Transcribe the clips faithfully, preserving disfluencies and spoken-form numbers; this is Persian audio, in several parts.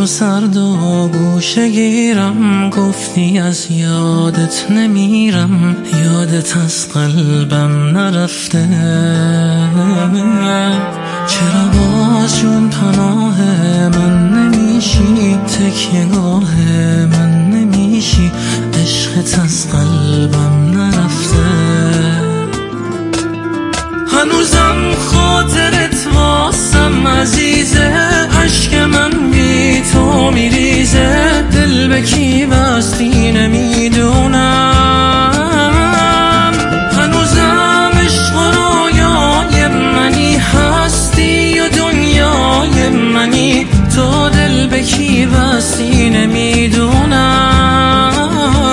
تو سرد و گوشه گیرم، گفتی از یادت نمیرم، یادت از قلبم نرفته. چرا باز جون پناه من نمیشی، تکیهگاه من نمیشی، عشقت از قلبم نرفته. هنوزم خاطرت واسم عزیزه، عشق من بی تو میریزه، دل به کی بستی نمیدونم. هنوزم عشق و رویای منی، هستی و دنیای منی، تو دل به کی بستی نمیدونم.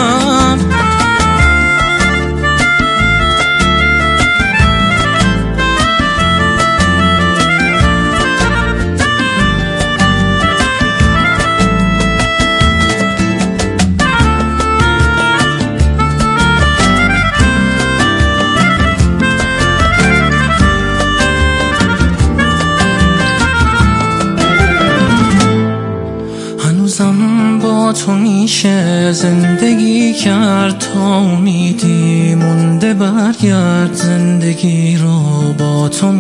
با تو میشه زندگی کرد، تا امیدی مونده برگرد، زندگی رو با تو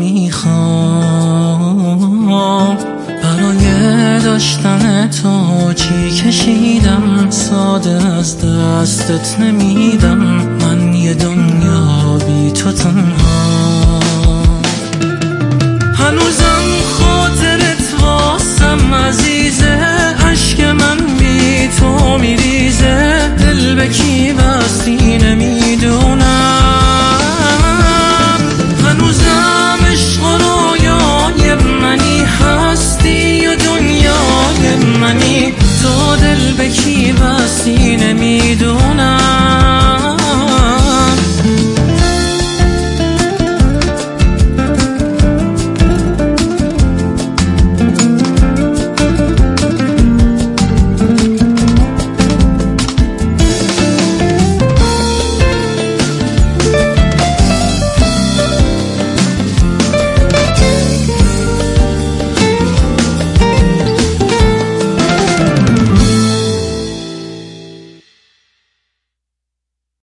میخوام. برای داشتن تو چی کشیدم، ساده از دستت نمیدم، من یه دنیا بی تو تنها. هنوزم خاطرت واسم عزیزه، عشق من بی تو میریزه، دل به کی بستی نمیدونم. هنوزم عشق و رویای منی، هستی و دنیای منی، تو دل به کی بستی نمیدونم.